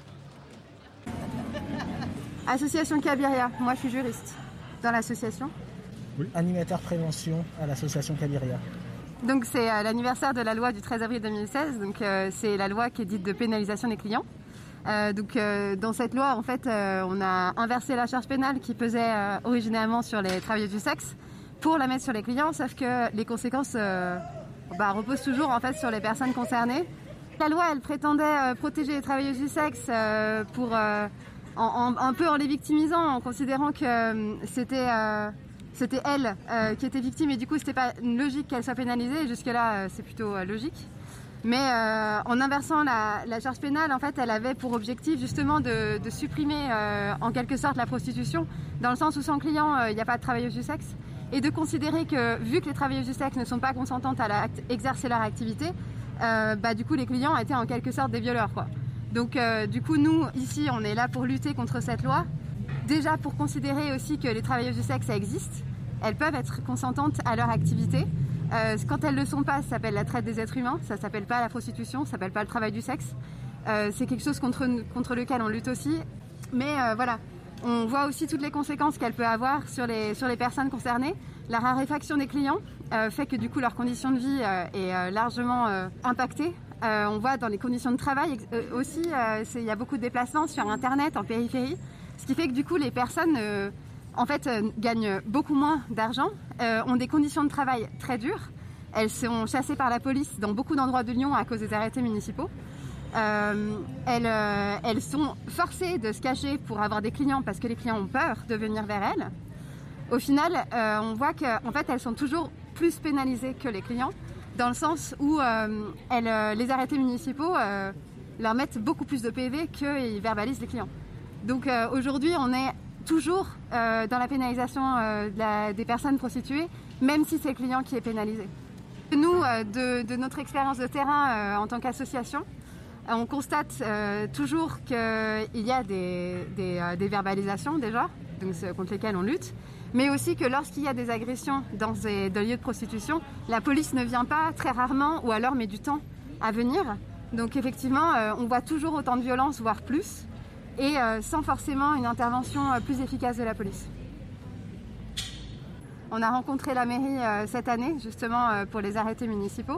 Association Cabiria, moi je suis juriste dans l'association. Oui. Animateur prévention à l'association Cabiria. Donc c'est l'anniversaire de la loi du 13 avril 2016, donc c'est la loi qui est dite de pénalisation des clients. Dans cette loi, en fait, on a inversé la charge pénale qui pesait originairement sur les travailleurs du sexe pour la mettre sur les clients, sauf que les conséquences reposent toujours en fait sur les personnes concernées. La loi, elle prétendait protéger les travailleuses du sexe un peu en les victimisant, en considérant que c'était elle qui était victime et du coup c'était pas logique qu'elle soit pénalisée, et jusque-là c'est plutôt logique. Mais en inversant la charge pénale, en fait, elle avait pour objectif justement de supprimer en quelque sorte la prostitution, dans le sens où sans client, il n'y a pas de travailleuse du sexe. et de considérer que, vu que les travailleuses du sexe ne sont pas consentantes à exercer leur activité, du coup les clients étaient en quelque sorte des violeurs, quoi. Donc du coup nous ici on est là pour lutter contre cette loi, déjà pour considérer aussi que les travailleuses du sexe ça existe, elles peuvent être consentantes à leur activité. Quand elles ne le sont pas, ça s'appelle la traite des êtres humains, ça s'appelle pas la prostitution, ça s'appelle pas le travail du sexe. C'est quelque chose contre lequel on lutte aussi, mais voilà. On voit aussi toutes les conséquences qu'elle peut avoir sur les personnes concernées. La raréfaction des clients fait que du coup leur condition de vie est largement impactée. On voit dans les conditions de travail aussi, il y a beaucoup de déplacements sur Internet, en périphérie, ce qui fait que du coup les personnes gagnent beaucoup moins d'argent, ont des conditions de travail très dures. Elles sont chassées par la police dans beaucoup d'endroits de Lyon à cause des arrêtés municipaux. Elles sont forcées de se cacher pour avoir des clients parce que les clients ont peur de venir vers elles. Au final, on voit qu'en fait, elles sont toujours plus pénalisées que les clients, dans le sens où les arrêtés municipaux leur mettent beaucoup plus de PV qu'ils verbalisent les clients. Donc aujourd'hui, on est toujours dans la pénalisation des personnes prostituées, même si c'est le client qui est pénalisé. Nous, de notre expérience de terrain en tant qu'association, on constate toujours qu'il y a des verbalisations déjà, donc, contre lesquelles on lutte, mais aussi que lorsqu'il y a des agressions dans des lieux de prostitution, la police ne vient pas très rarement ou alors met du temps à venir. Donc effectivement, on voit toujours autant de violence, voire plus, et sans forcément une intervention plus efficace de la police. On a rencontré la mairie cette année, justement, pour les arrêtés municipaux.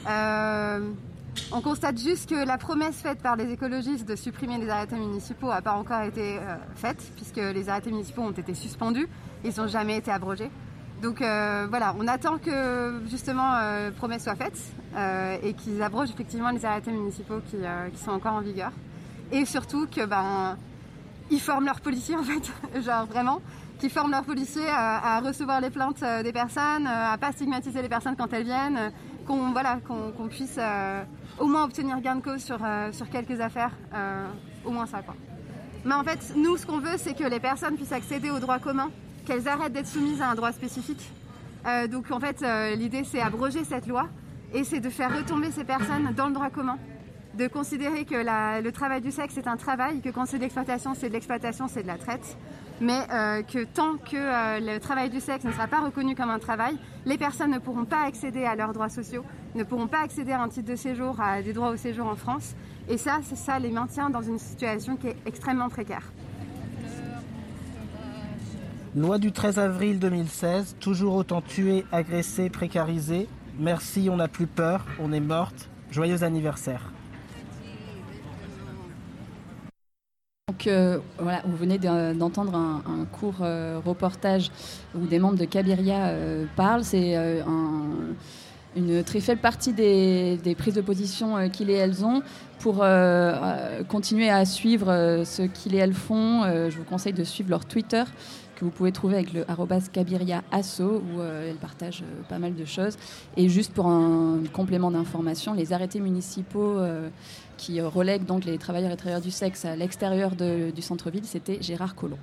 On constate juste que la promesse faite par les écologistes de supprimer les arrêtés municipaux n'a pas encore été faite, puisque les arrêtés municipaux ont été suspendus, ils n'ont jamais été abrogés. Donc voilà, on attend que justement promesse soit faite et qu'ils abrogent effectivement les arrêtés municipaux qui sont encore en vigueur. Et surtout que ils forment leurs policiers en fait, genre vraiment, qu'ils forment leurs policiers à recevoir les plaintes des personnes, à pas stigmatiser les personnes quand elles viennent, qu'on puisse au moins obtenir gain de cause sur quelques affaires, au moins ça quoi. Mais en fait, nous ce qu'on veut c'est que les personnes puissent accéder au droit commun, qu'elles arrêtent d'être soumises à un droit spécifique. Donc en fait, l'idée c'est abroger cette loi et c'est de faire retomber ces personnes dans le droit commun, de considérer que le travail du sexe est un travail, que quand c'est de l'exploitation, c'est de l'exploitation, c'est de la traite, mais que tant que le travail du sexe ne sera pas reconnu comme un travail, les personnes ne pourront pas accéder à leurs droits sociaux, ne pourront pas accéder à un titre de séjour, à des droits au séjour en France, et ça les maintient dans une situation qui est extrêmement précaire. Loi du 13 avril 2016, toujours autant tuées, agressées, précarisées. Merci, on n'a plus peur, on est morte. Joyeux anniversaire. Donc voilà, vous venez d'entendre un court reportage où des membres de Cabiria parlent. C'est une très faible partie des prises de position qu'ils et elles ont. Pour continuer à suivre ce qu'ils et elles font, je vous conseille de suivre leur Twitter que vous pouvez trouver avec le @CabiriaAsso où elles partagent pas mal de choses. Et juste pour un complément d'information, les arrêtés municipaux qui relèguent donc les travailleurs et travailleurs du sexe à l'extérieur du centre-ville, c'était Gérard Collomb.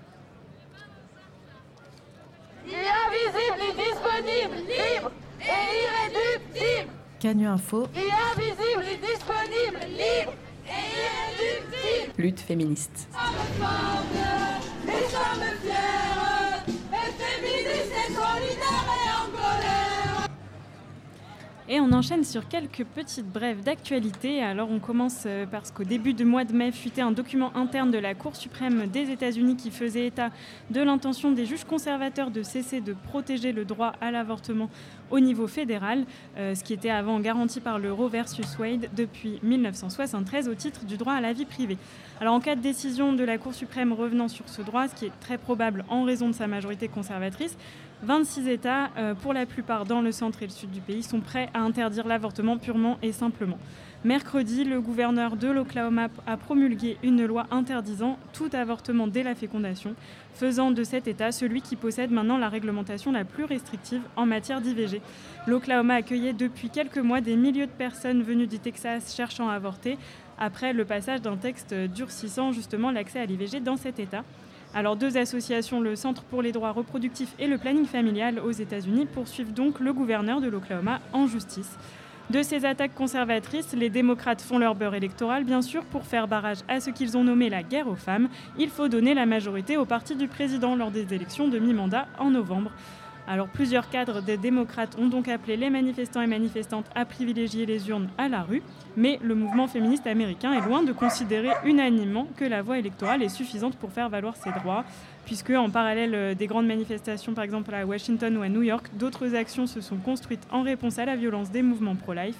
Invisible, disponible, libre et irréductible. Canu Info. Invisible, disponible, libre et irréductible. Lutte féministe. Nous sommes fiers, et féministes et solidaires et en colère. Et on enchaîne sur quelques petites brèves d'actualité. Alors on commence parce qu'au début du mois de mai fuitait un document interne de la Cour suprême des États-Unis qui faisait état de l'intention des juges conservateurs de cesser de protéger le droit à l'avortement au niveau fédéral, ce qui était avant garanti par le Roe versus Wade depuis 1973 au titre du droit à la vie privée. Alors en cas de décision de la Cour suprême revenant sur ce droit, ce qui est très probable en raison de sa majorité conservatrice, 26 États, pour la plupart dans le centre et le sud du pays, sont prêts à interdire l'avortement purement et simplement. Mercredi, le gouverneur de l'Oklahoma a promulgué une loi interdisant tout avortement dès la fécondation, faisant de cet État celui qui possède maintenant la réglementation la plus restrictive en matière d'IVG. L'Oklahoma accueillait depuis quelques mois des milliers de personnes venues du Texas cherchant à avorter, après le passage d'un texte durcissant justement l'accès à l'IVG dans cet État. Alors 2 associations, le Centre pour les droits reproductifs et le planning familial aux États-Unis, poursuivent donc le gouverneur de l'Oklahoma en justice. De ces attaques conservatrices, les démocrates font leur beurre électoral, bien sûr, pour faire barrage à ce qu'ils ont nommé la guerre aux femmes. Il faut donner la majorité au parti du président lors des élections de mi-mandat en novembre. Alors plusieurs cadres des démocrates ont donc appelé les manifestants et manifestantes à privilégier les urnes à la rue, mais le mouvement féministe américain est loin de considérer unanimement que la voie électorale est suffisante pour faire valoir ses droits, puisque en parallèle des grandes manifestations, par exemple à Washington ou à New York, d'autres actions se sont construites en réponse à la violence des mouvements pro-life.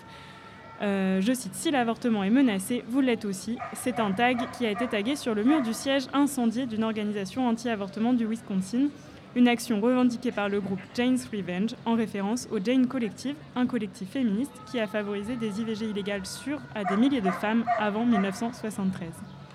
Je cite, « Si l'avortement est menacé, vous l'êtes aussi ». C'est un tag qui a été tagué sur le mur du siège incendié d'une organisation anti-avortement du Wisconsin. Une action revendiquée par le groupe Jane's Revenge, en référence au Jane Collective, un collectif féministe qui a favorisé des IVG illégales sûres à des milliers de femmes avant 1973.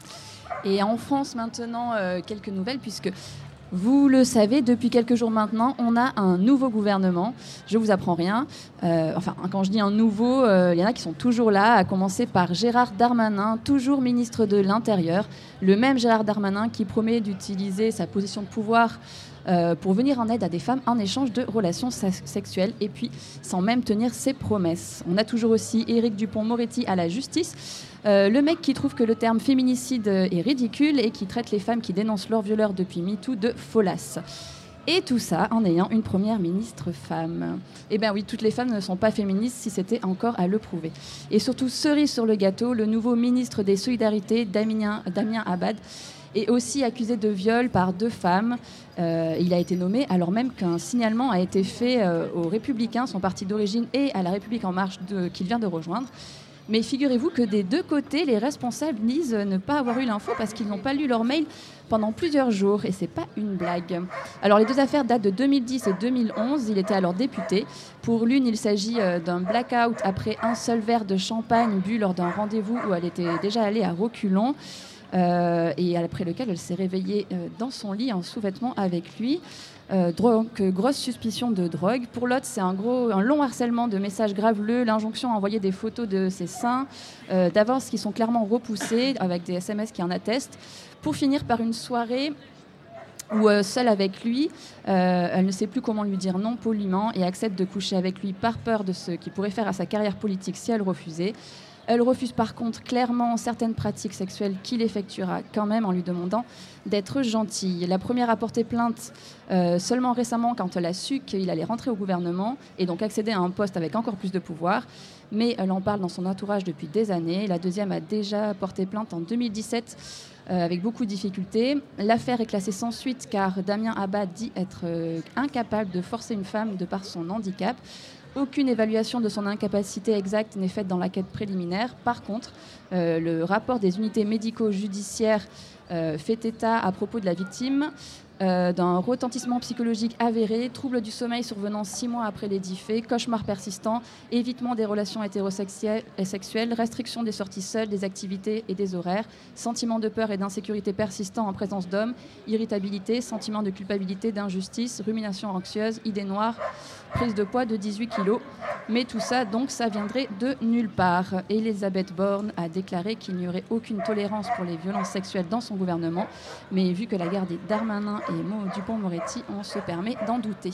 Et en France maintenant, quelques nouvelles, puisque vous le savez, depuis quelques jours maintenant, on a un nouveau gouvernement. Je ne vous apprends rien. Quand je dis un nouveau, il y en a qui sont toujours là, à commencer par Gérard Darmanin, toujours ministre de l'Intérieur. Le même Gérard Darmanin qui promet d'utiliser sa position de pouvoir pour venir en aide à des femmes en échange de relations sexuelles, et puis sans même tenir ses promesses. On a toujours aussi Éric Dupond-Moretti à la justice, le mec qui trouve que le terme féminicide est ridicule et qui traite les femmes qui dénoncent leurs violeurs depuis MeToo de folasses. Et tout ça en ayant une première ministre femme. Eh bien oui, toutes les femmes ne sont pas féministes si c'était encore à le prouver. Et surtout, cerise sur le gâteau, le nouveau ministre des Solidarités, Damien Abad, est aussi accusé de viol par 2 femmes. Il a été nommé alors même qu'un signalement a été fait aux Républicains, son parti d'origine, et à la République En Marche qu'il vient de rejoindre. Mais figurez-vous que des 2 côtés, les responsables disent ne pas avoir eu l'info parce qu'ils n'ont pas lu leur mail pendant plusieurs jours. Et c'est pas une blague. Alors les 2 affaires datent de 2010 et 2011. Il était alors député. Pour l'une, il s'agit d'un blackout après un seul verre de champagne bu lors d'un rendez-vous où elle était déjà allée à reculons. Et après lequel elle s'est réveillée dans son lit en sous-vêtements avec lui. Grosse suspicion de drogue. Pour l'autre, c'est un long harcèlement de messages graveleux, l'injonction à envoyer des photos de ses seins, d'avances qui sont clairement repoussées, avec des SMS qui en attestent, pour finir par une soirée où, seule avec lui, elle ne sait plus comment lui dire non poliment et accepte de coucher avec lui par peur de ce qu'il pourrait faire à sa carrière politique si elle refusait. Elle refuse par contre clairement certaines pratiques sexuelles qu'il effectuera quand même en lui demandant d'être gentille. La première a porté plainte seulement récemment quand elle a su qu'il allait rentrer au gouvernement et donc accéder à un poste avec encore plus de pouvoir. Mais elle en parle dans son entourage depuis des années. La deuxième a déjà porté plainte en 2017 avec beaucoup de difficultés. L'affaire est classée sans suite car Damien Abad dit être incapable de forcer une femme de par son handicap. Aucune évaluation de son incapacité exacte n'est faite dans l'enquête préliminaire. Par contre, le rapport des unités médico-judiciaires fait état à propos de la victime d'un retentissement psychologique avéré, troubles du sommeil survenant 6 mois après les dits faits, cauchemars persistants, évitement des relations hétérosexuelles et sexuelles, restriction des sorties seules, des activités et des horaires, sentiment de peur et d'insécurité persistant en présence d'hommes, irritabilité, sentiment de culpabilité, d'injustice, rumination anxieuse, idées noires, prise de poids de 18 kilos. Mais tout ça, donc, ça viendrait de nulle part. Elisabeth Borne a déclaré qu'il n'y aurait aucune tolérance pour les violences sexuelles dans son gouvernement. Mais vu que la guerre des Darmanin et Maud Dupond-Moretti, on se permet d'en douter.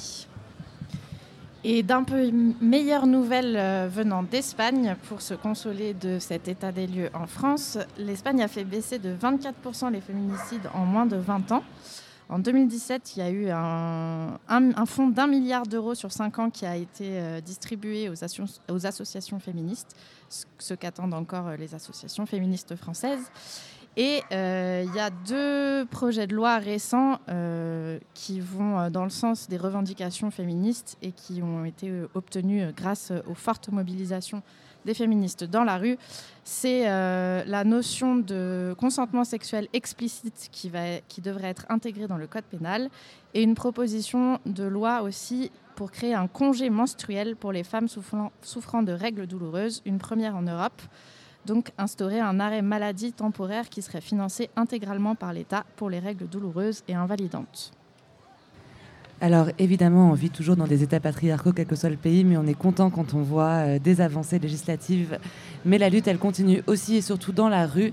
Et d'un peu meilleure nouvelle venant d'Espagne, pour se consoler de cet état des lieux en France, l'Espagne a fait baisser de 24% les féminicides en moins de 20 ans. En 2017, il y a eu un fonds d'1 milliard d'euros sur 5 ans qui a été distribué aux associations féministes, ce qu'attendent encore les associations féministes françaises. Et il y a 2 projets de loi récents qui vont dans le sens des revendications féministes et qui ont été obtenus grâce aux fortes mobilisations des féministes dans la rue. C'est la notion de consentement sexuel explicite qui devrait être intégrée dans le code pénal et une proposition de loi aussi pour créer un congé menstruel pour les femmes souffrant de règles douloureuses, une première en Europe. Donc instaurer un arrêt maladie temporaire qui serait financé intégralement par l'État pour les règles douloureuses et invalidantes. Alors évidemment, on vit toujours dans des États patriarcaux, quel que soit le pays, mais on est content quand on voit des avancées législatives. Mais la lutte, elle continue aussi et surtout dans la rue.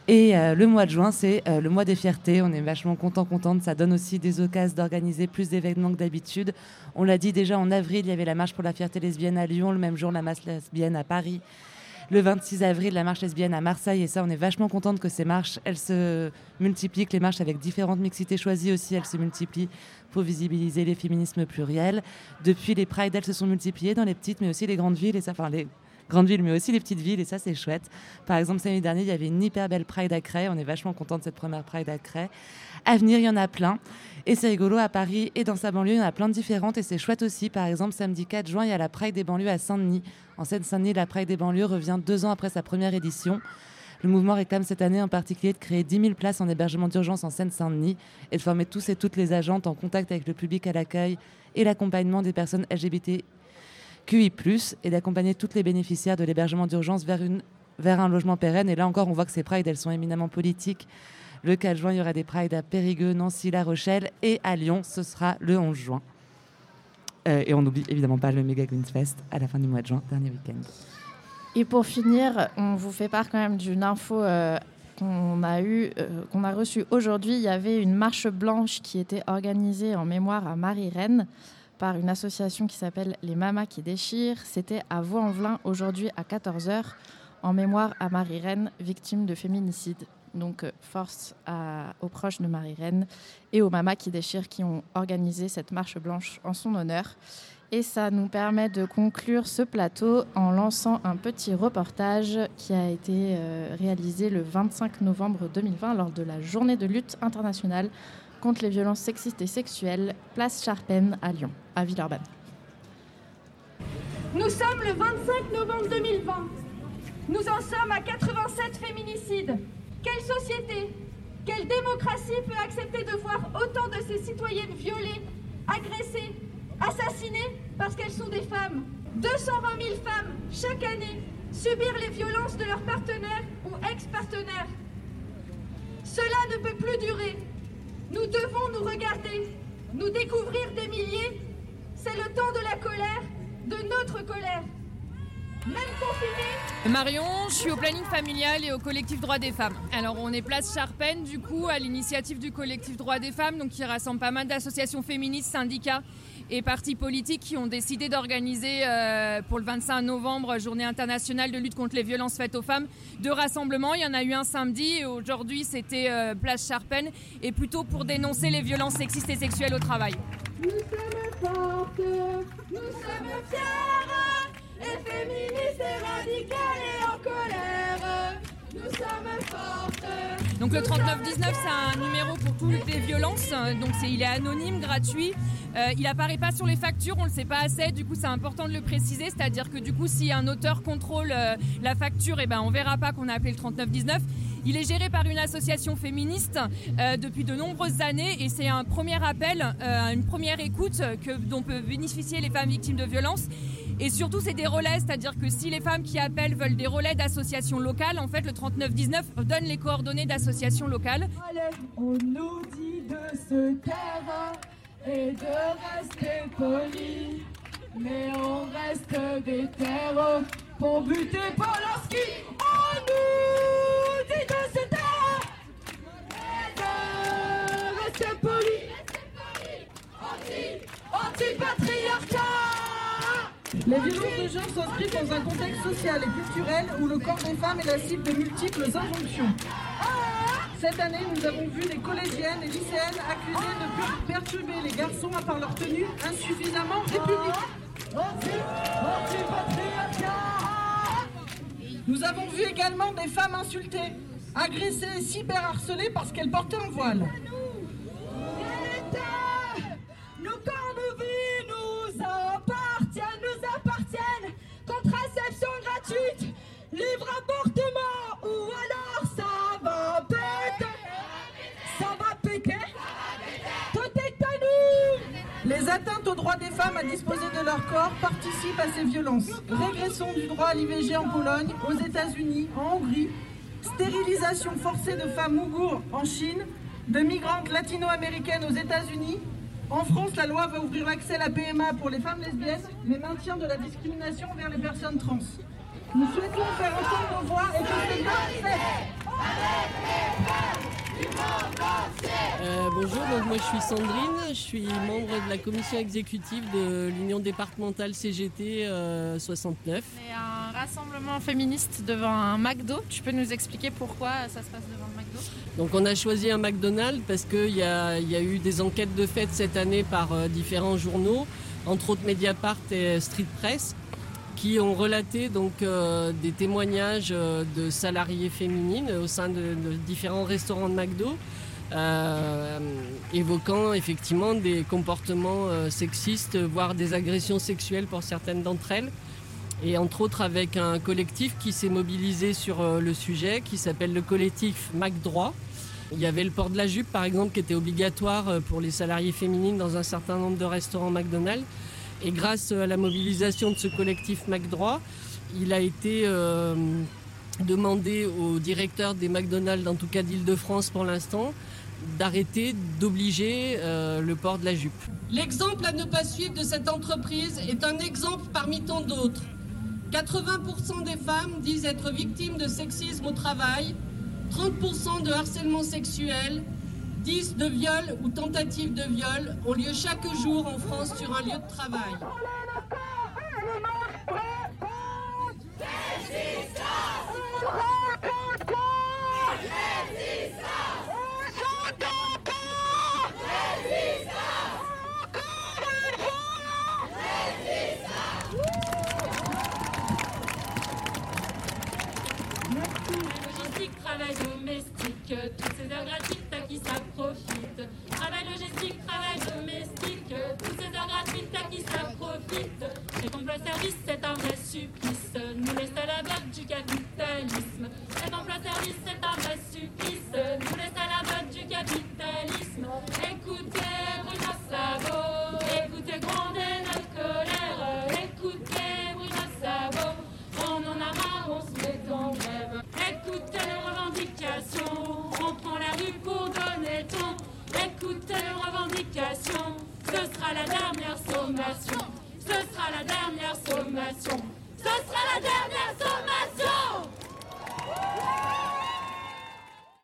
Et le mois de juin, c'est le mois des fiertés. On est vachement contente. Ça donne aussi des occasions d'organiser plus d'événements que d'habitude. On l'a dit déjà, en avril, il y avait la marche pour la fierté lesbienne à Lyon. Le même jour, la marche lesbienne à Paris. Le 26 avril, la marche lesbienne à Marseille. Et ça, on est vachement contente que ces marches, elles se multiplient. Que les marches avec différentes mixités choisies aussi, elles se multiplient pour visibiliser les féminismes pluriels. Depuis, les prides, elles se sont multipliées dans les petites, mais aussi les grandes villes. Et ça, enfin, les grandes villes, mais aussi les petites villes, et ça, c'est chouette. Par exemple, samedi dernier, il y avait une hyper belle Pride à Cray. On est vachement content de cette première Pride à Cray. À venir, il y en a plein. Et c'est rigolo, à Paris et dans sa banlieue, il y en a plein de différentes, et c'est chouette aussi. Par exemple, samedi 4 juin, il y a la Pride des banlieues à Saint-Denis. En Seine-Saint-Denis, la Pride des banlieues revient 2 ans après sa première édition. Le mouvement réclame cette année en particulier de créer 10 000 places en hébergement d'urgence en Seine-Saint-Denis et de former tous et toutes les agentes en contact avec le public à l'accueil et l'accompagnement des personnes LGBT QI+, et d'accompagner toutes les bénéficiaires de l'hébergement d'urgence vers un logement pérenne. Et là encore, on voit que ces prides, elles sont éminemment politiques. Le 4 juin, il y aura des prides à Périgueux, Nancy, La Rochelle, et à Lyon, ce sera le 11 juin. Et on n'oublie évidemment pas le Mega Queens Fest à la fin du mois de juin, dernier week-end. Et pour finir, on vous fait part quand même d'une info qu'on a reçue aujourd'hui. Il y avait une marche blanche qui était organisée en mémoire à Marie-Reine par une association qui s'appelle Les Mamas qui déchirent. C'était à Vaux-en-Velin aujourd'hui à 14h en mémoire à Marie-Reine, victime de féminicide. Donc force aux proches de Marie-Reine et aux Mamas qui déchirent qui ont organisé cette marche blanche en son honneur. Et ça nous permet de conclure ce plateau en lançant un petit reportage qui a été réalisé le 25 novembre 2020 lors de la journée de lutte internationale contre les violences sexistes et sexuelles, place Charpennes à Lyon, à Villeurbanne. Nous sommes le 25 novembre 2020. Nous en sommes à 87 féminicides. Quelle société, quelle démocratie peut accepter de voir autant de ses citoyennes violées, agressées, assassinées parce qu'elles sont des femmes? 220 000 femmes chaque année subir les violences de leurs partenaires ou ex-partenaires. Cela ne peut plus durer. Nous devons nous regarder, nous découvrir des milliers. C'est le temps de la colère, de notre colère. Même confinés. Marion, je suis au planning familial et au collectif Droits des Femmes. Alors on est place Charpennes du coup à l'initiative du collectif Droits des Femmes, donc qui rassemble pas mal d'associations féministes, syndicats et partis politiques qui ont décidé d'organiser pour le 25 novembre, journée internationale de lutte contre les violences faites aux femmes, 2 rassemblements. Il y en a eu un samedi et aujourd'hui c'était place Charpennes, et plutôt pour dénoncer les violences sexistes et sexuelles au travail. Nous sommes fortes, nous sommes fières, et féministes et radicales et en colère. Nous sommes fortes. Donc le 3919, c'est un numéro pour toutes les violences. Donc il est anonyme, gratuit. Il apparaît pas sur les factures, on le sait pas assez. Du coup, c'est important de le préciser. C'est-à-dire que du coup, si un auteur contrôle la facture, on verra pas qu'on a appelé le 3919. Il est géré par une association féministe depuis de nombreuses années, et c'est un premier appel, une première écoute dont peuvent bénéficier les femmes victimes de violences. Et surtout, c'est des relais, c'est-à-dire que si les femmes qui appellent veulent des relais d'associations locales, en fait, le 3919 donne les coordonnées d'associations locales. Allez, on nous dit de se taire et de rester poli, mais on reste des terres pour buter Polanski. On nous dit de se taire et de rester poli, anti-patriarcat. Les violences de genre s'inscrivent dans un contexte social et culturel où le corps des femmes est la cible de multiples injonctions. Cette année, nous avons vu des collégiennes et lycéennes accusées de perturber les garçons à part leur tenue insuffisamment républicaine. Nous avons vu également des femmes insultées, agressées et cyberharcelées parce qu'elles portaient un voile. Nos corps, nos vies nous appartiennent. Contraception gratuite, libre avortement, ou alors ça va péter. Ça va péter. Tout est à nous. Les atteintes aux droits des femmes à disposer de leur corps participent à ces violences. Régression du droit à l'IVG en Pologne, aux États-Unis, en Hongrie, stérilisation forcée de femmes ouïghours en Chine, de migrantes latino-américaines aux États-Unis. En France, la loi va ouvrir l'accès à la PMA pour les femmes lesbiennes, mais maintient de la discrimination envers les personnes trans. Nous souhaitons faire entendre nos voix et que c'est bien fait. Bonjour, donc moi je suis Sandrine, je suis membre de la commission exécutive de l'Union départementale CGT 69. C'est un rassemblement féministe devant un McDo. Tu peux nous expliquer pourquoi ça se passe devant le McDo ? Donc on a choisi un McDonald's parce qu'il y a eu des enquêtes de fait cette année par différents journaux, entre autres Mediapart et Street Press, qui ont relaté donc des témoignages de salariées féminines au sein de différents restaurants de McDo, évoquant effectivement des comportements sexistes, voire des agressions sexuelles pour certaines d'entre elles. Et entre autres avec un collectif qui s'est mobilisé sur le sujet, qui s'appelle le collectif McDroit. Il y avait le port de la jupe par exemple qui était obligatoire pour les salariées féminines dans un certain nombre de restaurants McDonald's. Et grâce à la mobilisation de ce collectif McDroit, il a été demandé au directeur des McDonald's, en tout cas d'Île-de-France pour l'instant, d'arrêter, d'obliger le port de la jupe. L'exemple à ne pas suivre de cette entreprise est un exemple parmi tant d'autres. 80% des femmes disent être victimes de sexisme au travail, 30% de harcèlement sexuel, 10 de viol ou tentatives de viol ont lieu chaque jour en France sur un lieu de travail. Travail domestique, toutes ces heures gratuites à qui ça profite. Travail logistique, travail domestique, toutes ces heures gratuites à qui ça profite. Cet emploi-service, c'est un vrai supplice, nous laisse à la botte du capitalisme. Cet emploi-service, c'est un vrai supplice, nous laisse à la botte du capitalisme. Écoutez, Bruno Sabot, écoutez, grondez notre colère. Écoutez, Bruno Sabot, on en a marre, on se met en grève. Écoutez les revendications, on prend la rue pour donner ton. Écoutez les revendications, ce sera la dernière sommation. Ce sera la dernière sommation. Ce sera la dernière sommation.